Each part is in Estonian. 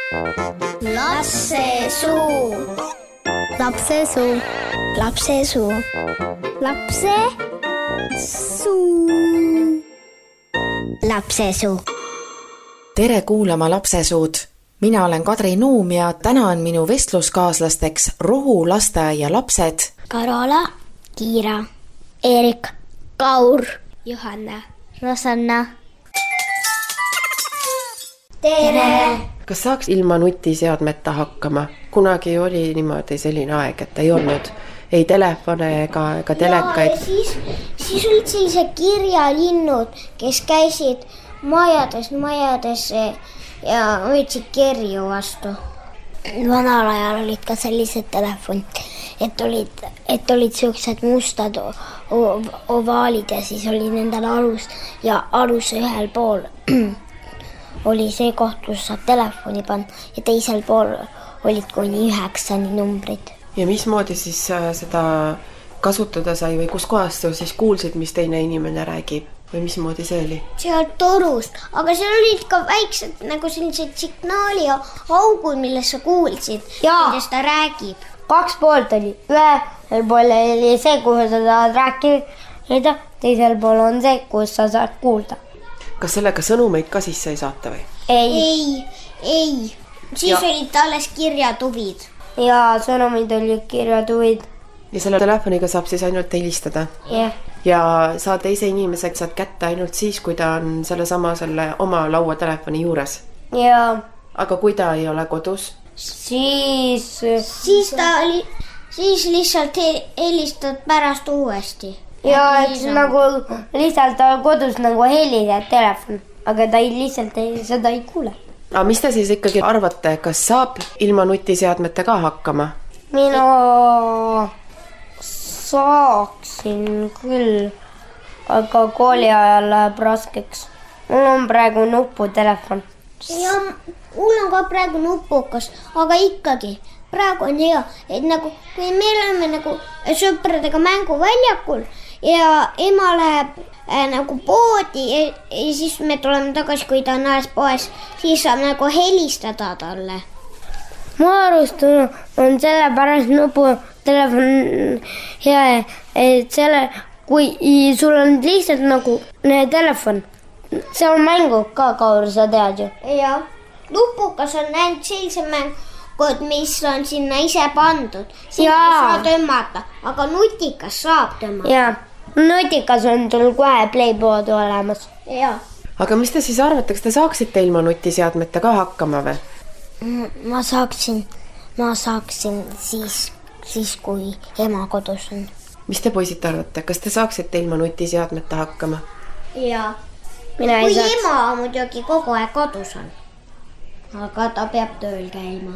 Lapsesuu. Lapsesuu. Lapsesuu. Lapsesuu. Lapsesuu. Tere kuulama Lapsesuud. Mina olen Kadri Nuum ja täna on minu vestluskaaslasteks Rohu lasteaia lapsed Karola, Kiira, Eerik, Kaur, Johanna, Rosanna. Tere! Kas saaks ilma nutiseadmeta hakkama? Kunagi oli niimoodi selline aeg, et ei olnud ei telefone ega telekaid. Ja siis olid sellised kirjalinnud, kes käisid majades ja võtsid kirju vastu. Vanal ajal olid ka sellised telefonid, et olid sellised mustad ovaalid ja siis oli nendel alus ühel pool oli see koht, kus saab telefoni panna ja teisel pool olid kuni 9 numbrid. Ja mismoodi siis seda kasutada sai või kus kohast sa siis kuulsid, mis teine inimene räägib või mismoodi see oli? Sealt torust, aga seal olid ka väiksed nagu sellised signaali augud, millest sa kuulsid, millest ta räägib. 2 poolt oli. Ühel pool oli see, kuhu sa saad rääkida, teisel pool on see, kus sa saad kuulda. Kas sellega sõnumeid ka siis sai saata või? Ei. Siis olid alles kirjatuvid. Ja sõnumid olid kirjatuvid. Ja selle telefoniga saab siis ainult helistada? Jah. Ja sa teise inimesega saad kätte ainult siis, kui ta on selle oma lauatelefoni juures? Jaa. Aga kui ta ei ole kodus? Siis lihtsalt helistad pärast uuesti. Ja eks nagu lihtsalt kodus nagu helised telefon, aga ta seda ei kuule. Aga mis te siis ikkagi arvate, kas saab ilma nutiseadmete ka hakkama? Mina saaksin küll, aga kooli ajal läheb raskeks. Mul on praegu nuputelefon. Ja mul on ka praegu nupukas, aga ikkagi praegu on hea, et nagu kui me oleme nagu sõpradega mänguväljakul ja ema läheb nagu poodi ja siis me tuleme tagasi, kui ta on alles poes, siis saab nagu helistada talle. Ma arust on sellepärast nuputelefon hea, et kui sul on lihtsalt nagu telefon, see on mängu ka, Kaur, sa tead ju. Ja, nupukas on ainult sellise mängud, mis on sinna ise pandud. Sinna ei saa tõmmata, aga nutikas saab tõmmata. Jaa, nutikas on sul kohe Playboard olemas. Jaa. Aga mis te siis arvate, kas te saaksite ilma nutiseadmete ka hakkama või? Ma saaksin siis, kui ema kodus on. Mis te poisid arvate, kas te saaksite ilma nutiseadmete hakkama? Jaa. Kui ema muidugi kogu aeg kodus on, aga ta peab tööl käima.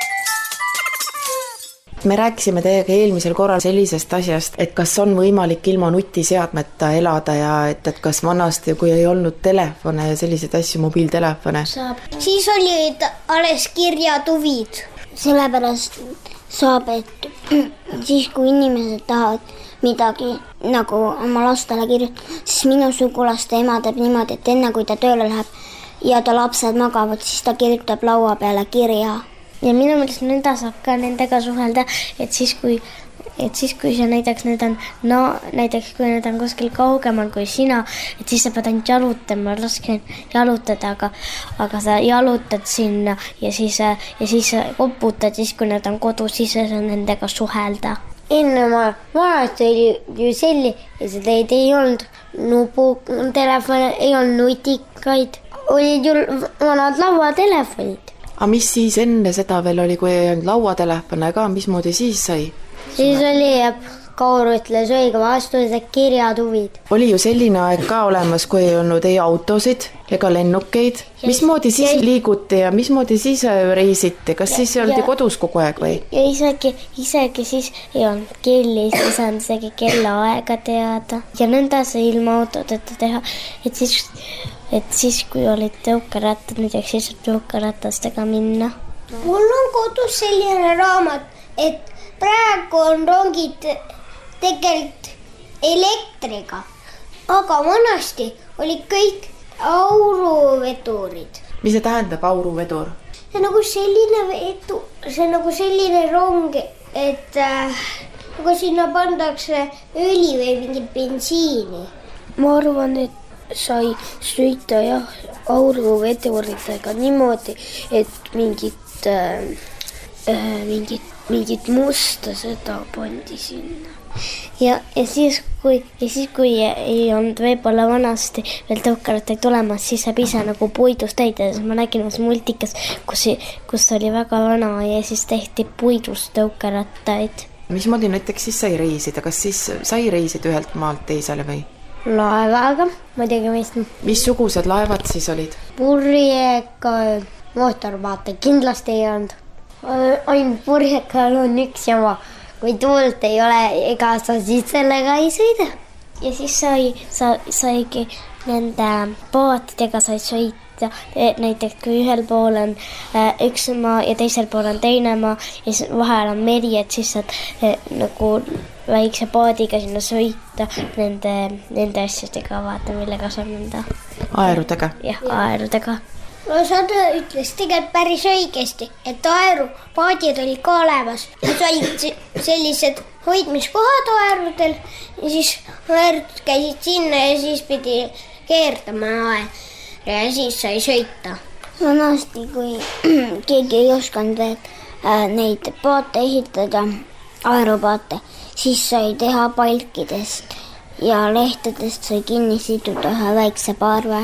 Me rääkisime teiega eelmisel korral sellisest asjast, et kas on võimalik ilma nutiseadmeta elada ja et kas vanasti, kui ei olnud telefone ja selliseid asju, mobiiltelefone. Siis olid alles kirjatuvid. Sellepärast saab, et siis kui inimesed tahavad midagi nagu oma lastele kirjutada, siis minu sugulaste ema teeb niimoodi, et enne kui ta tööle läheb ja ta lapsed magavad, siis ta kirjutab laua peale kirja. Ja minu mõttes nõnda saab ka nendega suhelda, et siis kui sa näiteks kui need on kuskil kaugemal kui sina, et siis sa pead ainult jalutama, raske jalutada, aga sa jalutad sinna ja siis koputad, siis kui nad on kodus, siis sa nendega suhelda. Enne vanasti oli ju sellised, et ei olnud nuputelefone, ei olnud nutikaid, olid ju vanad lauatelefonid. Aga mis siis enne seda veel oli, kui ei olnud lauatelefone ka, mismoodi siis sai? Siis oli, Kaur ütles õige vastus, et kirjatuvid. Oli ju selline aeg ka olemas, kui ei olnud ei autosid ega lennukeid. Mismoodi siis liiguti ja mismoodi siis reisiti? Kas siis oldi kodus kogu aeg või? Ja isegi siis ei olnud kelli, siis on isegi kellaaega teada. Ja nõnda see ilma autodeta teha, et siis kui olid tõukerattad, näiteks siis tõukeratastega minna. Mul on kodus selline raamat, et praegu on rongid tegelikult elektriga, aga vanasti olid kõik auruvedurid. Mis see tähendab, auruvedur? see nagu selline veetu, see nagu selline rong, et nagu sinna pandakse õli või mingit bensiini. Ma arvan, et sai sõita auruveduritega niimoodi, et mingit musta seda pandi sinna. Ja siis kui ei olnud võib-olla vanasti veel tõukarattaid tulemas, siis saab ise nagu puidust täida. Ma nägin multikas, kus oli väga vana ja siis tehti puidust tõukarattaid. Mismoodi näiteks siis sai reisida? Kas siis sai reisida ühelt maalt teisele või? Laevaga, muidugi mõistnud. Missugused laevad siis olid? Purjeka, mootorvaate kindlasti ei olnud. Ainult purjekal on üks jama. Kui tuult ei ole, ega sa siis sellega ei sõida. Ja siis saigi nende paatidega sai sõita. Näiteks kui ühel pool on üks maa ja teisel pool on teine maa ja siis vahel on meri, et siis saad nagu väikse paadiga sinna sõita nende asjadega, vaata millega saab nende aerudega. Jah, aerudega. No Sada ütles tegelikult päris õigesti, et aerupaadid olid ka olemas. Olid sellised hoidmiskohad aerudel ja siis aerud käisid sinna ja siis pidi keerdama aer ja siis sai sõita. Vanasti, kui keegi ei osanud neid paate ehitada, aerupaate, siis sai teha palkidest ja lehtedest sai kinni siduda ühe väikse parve.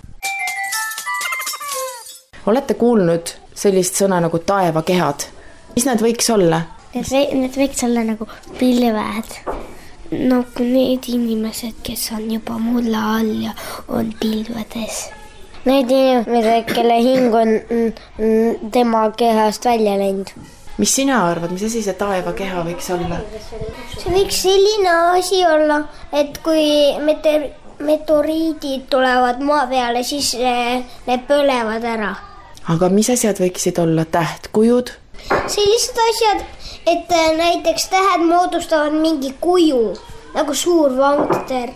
Olete kuulnud sellist sõna nagu taevakehad? Mis need võiks olla? Need võiks olla nagu pilved. Nagu need inimesed, kes on juba mulla all ja on pilvedes. Need inimesed, kelle hing on tema kehast välja läinud. Mis sina arvad, mis asi see taevakeha võiks olla? See võiks selline asi olla, et kui meteoriidid tulevad maa peale, siis need põlevad ära. Aga mis asjad võiksid olla? Tähtkujud? Sellised asjad, et näiteks tähed moodustavad mingi kuju, nagu suur vanker,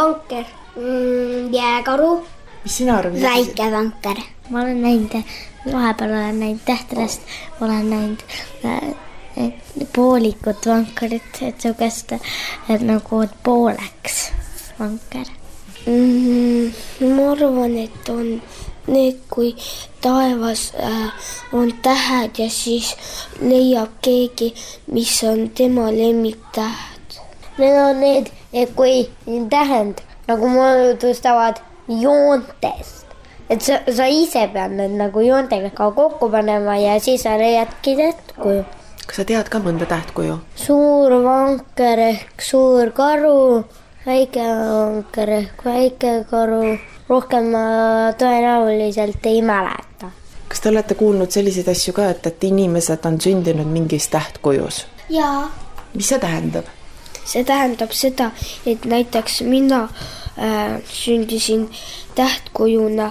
jääkaru. Mis sina arvad? Väike vanker. Ma olen näinud, vahepeal olen näinud tähtedest, olen näinud poolikut vankerit, et sugest nagu pooleks vanker. Ma arvan, et on need, kui taevas on tähed ja siis leiab keegi, mis on tema lemmiktähed. Need on need, kui tähend nagu moodustavad joontest. Et sa ise pead need nagu joontega kokku panema ja siis sa leiadki tähtkuju. Kas sa tead ka mõnda tähtkuju? Suur vanker ehk suur karu, väike vanker ehk väike karu. Rohkem ma tõenäoliselt ei mäleta. Kas te olete kuulnud selliseid asju ka, et inimesed on sündinud mingis tähtkujus? Jaa. Mis see tähendab? See tähendab seda, et näiteks mina sündisin tähtkujuna.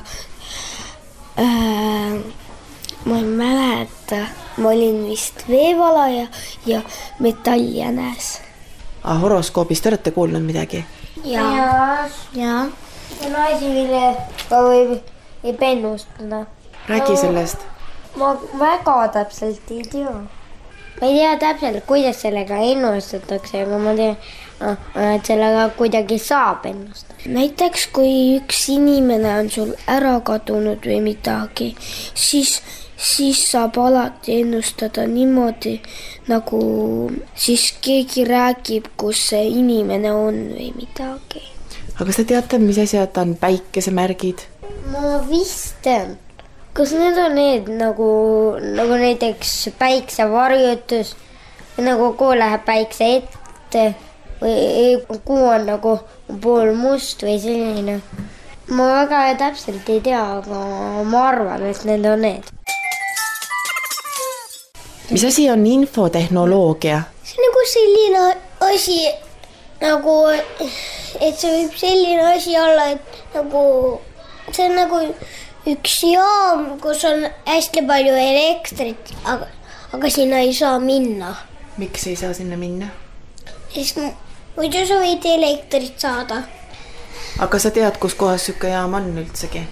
Ma ei mäleta. Ma olin vist veevalaja ja metalljänes. Horoskoobist olete kuulnud midagi? Jaa. See on asi, millega võib ennustada. Räägi sellest. Ma väga täpselt ei tea. Ma ei tea täpselt, kuidas sellega ennustatakse, aga ma tean, et sellega kuidagi saab ennustada. Näiteks, kui üks inimene on sul ära kadunud või midagi, siis saab alati ennustada niimoodi, nagu siis keegi räägib, kus see inimene on või midagi. Aga kas te teate, mis asjad on päikesemärgid? Ma vist tean. Kas need on need nagu näiteks päiksevarjutus, nagu kuu läheb päikse ette või kuu on nagu pool must või selline? Ma väga täpselt ei tea, aga ma arvan, et need on need. Mis asi on infotehnoloogia? See on nagu selline asi, nagu, et see võib selline asi olla, et nagu, see on nagu üks jaam, kus on hästi palju elektrit, aga sinna ei saa minna. Miks ei saa sinna minna? Sest muidu sa võid elektrit saada. Aga sa tead, kus kohas sükke jaam on üldsegi?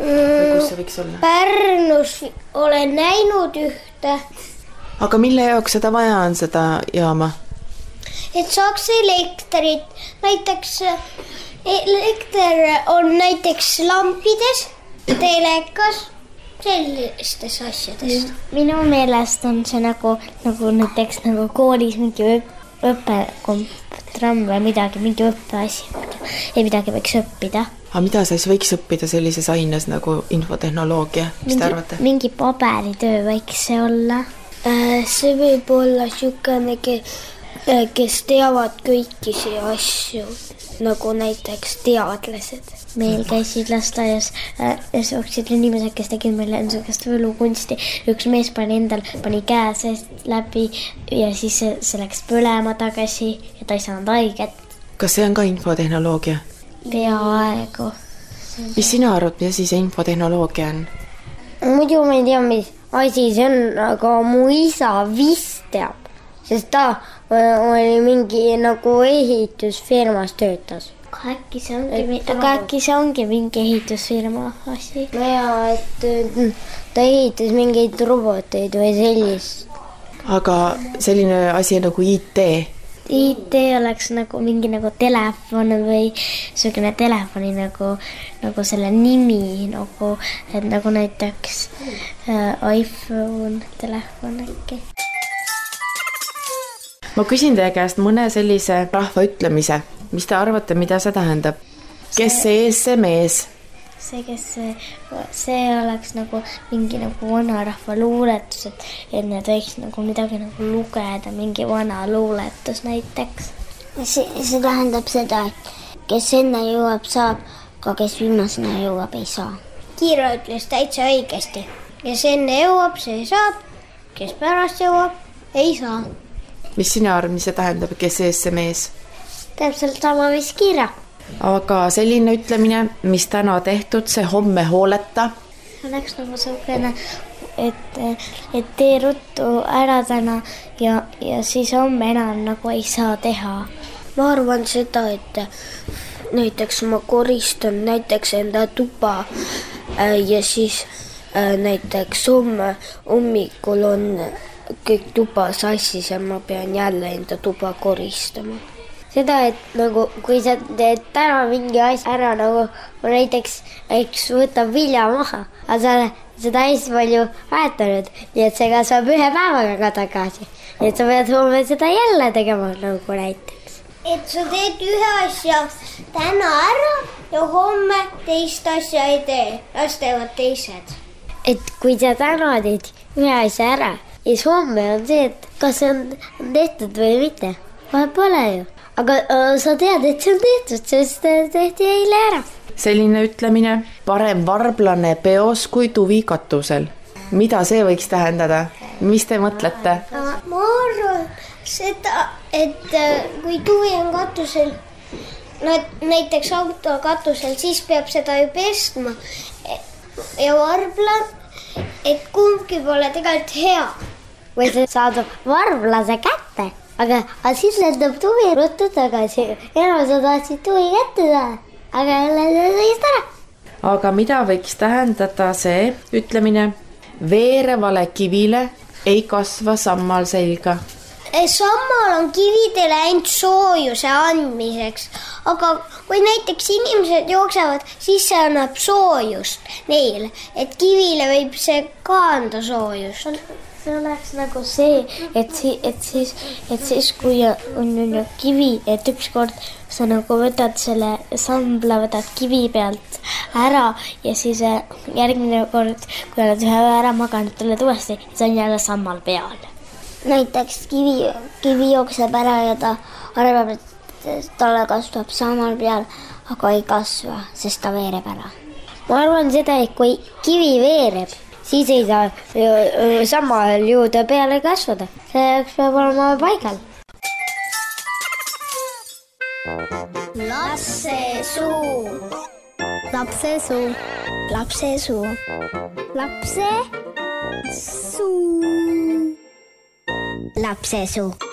Või kus see võiks olla? Pärnus olen näinud ühte. Aga mille jaoks seda vaja on, seda jaama? Et saaks elektrit. Näiteks elekter on näiteks lampides, telekas, sellistes asjades. Minu meelest on see nagu näiteks nagu koolis mingi õppetramm või midagi, mingi õppeasi. Ei midagi võiks õppida. Aga mida sa siis võiks õppida sellises aines nagu infotehnoloogia? Mis te arvate? Mingi paberitöö võiks see olla. See võib olla niisugune, kes teavad kõiki asju, nagu näiteks teadlased. Meil käisid lasteaias siuksed inimesed, kes tegid meile niisugust võlukunsti. Üks mees pani käe seest läbi ja siis see läks põlema tagasi ja ta ei saanud haiget. Kas see on ka infotehnoloogia? Peaaegu. Mis sina arvad, mida siis infotehnoloogia on? Muidu ma ei tea, mis asi see on, aga mu isa vist teab, sest ta oli mingi nagu ehitusfirmas töötas. Aga äkki see ongi mingi ehitusfirma asi? No ja, et ta ehitas mingeid roboteid või sellist. Aga selline asi nagu IT? IT oleks nagu mingi nagu telefon või selline telefoni nagu selle nimi, nagu, et nagu näiteks iPhone telefon äkki. Ma küsin teie käest mõne sellise rahva ütlemise. Mis te arvate, mida see tähendab? Kes see ees, see mees? See oleks nagu mingi nagu vanarahva luuletus, et need võiks nagu midagi nagu lugeda, mingi vana luuletus näiteks. See tähendab seda, et kes enne jõuab, saab, aga kes viimasena jõuab, ei saa. Kiira ütles täitsa õigesti. Kes enne jõuab, see saab, kes pärast jõuab, ei saa. Mis sina arvad, mis see tähendab, kes ees, see mees? Täpselt sama mis Kiira. Aga selline ütlemine, mis täna tehtud, see homme hooleta. Oleks nagu selline, et tee ruttu ära täna ja siis homme enam nagu ei saa teha. Ma arvan seda, et näiteks ma koristan näiteks enda tuba ja siis näiteks homme hommikul on kõik tuba sassis ja ma pean jälle enda tuba koristama. Seda, et nagu, kui sa teed täna mingi asja ära, nagu näiteks võtab vilja maha, aga sa seda hästi palju väetanud, nii et see kasvab ühe päevaga ka tagasi. Nii et sa pead homme seda jälle tegema nagu näiteks. Et sa teed ühe asja täna ära ja homme teist asja ei tee, las teevad teised. Et kui sa täna teed ühe asja ära, siis homme on see, et kas see on tehtud või mitte. Vahe pole ju. Aga sa tead, et see on tehtud, sest tehti eile ära. Selline ütlemine, parem varblane peos kui tuvi katusel. Mida see võiks tähendada? Mis te mõtlete? Ma arvan seda, et kui tuvi on katusel, näiteks auto katusel, siis peab seda ju pestma. Ja varblan, et kumbki pole tegelikult hea. Või see saadab varblase kätte. Aga siis lendab tuvi ruttu tagasi. Enam sa tahtsid tuvi kätte saada, aga lendab teist ära. Aga mida võiks tähendada see ütlemine? Veerevale kivile ei kasva sammal selga. Sammal on kividele ainult soojuse andmiseks, aga kui näiteks inimesed jooksevad, siis see annab soojust neile, et kivile võib see ka anda soojust. See oleks nagu see, et siis kui on kivi, et ükskord sa nagu võtad selle sambla, võtad kivi pealt ära ja siis järgmine kord, kui oled ühe ära maganud, tuled uuesti, siis on jälle sammal peal. Näiteks kivi jookseb ära ja ta arvab, et talle kasvab sammal peal, aga ei kasva, sest ta veereb ära. Ma arvan seda, et kui kivi veereb, siis ei saa samal juurde peale kasvada. See peab olema paigal. Lapsesuu. Lapsesuu. Lapsesuu. Lapsesuu. Lapsesuu.